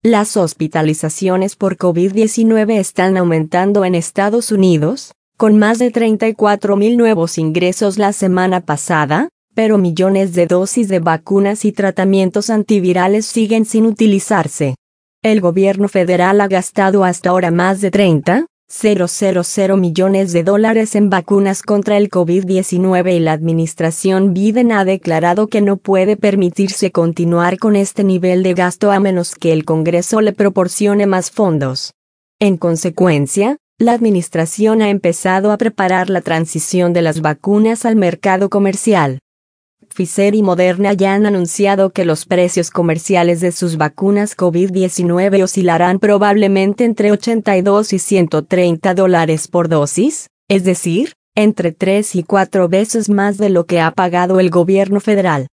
Las hospitalizaciones por COVID-19 están aumentando en Estados Unidos, con más de 34,000 nuevos ingresos la semana pasada, pero millones de dosis de vacunas y tratamientos antivirales siguen sin utilizarse. El gobierno federal ha gastado hasta ahora más de 30,000 millones de dólares en vacunas contra el COVID-19 y la administración Biden ha declarado que no puede permitirse continuar con este nivel de gasto a menos que el Congreso le proporcione más fondos. En consecuencia, la administración ha empezado a preparar la transición de las vacunas al mercado comercial. Pfizer y Moderna ya han anunciado que los precios comerciales de sus vacunas COVID-19 oscilarán probablemente entre $82 y $130 por dosis, es decir, entre 3 y 4 veces más de lo que ha pagado el gobierno federal.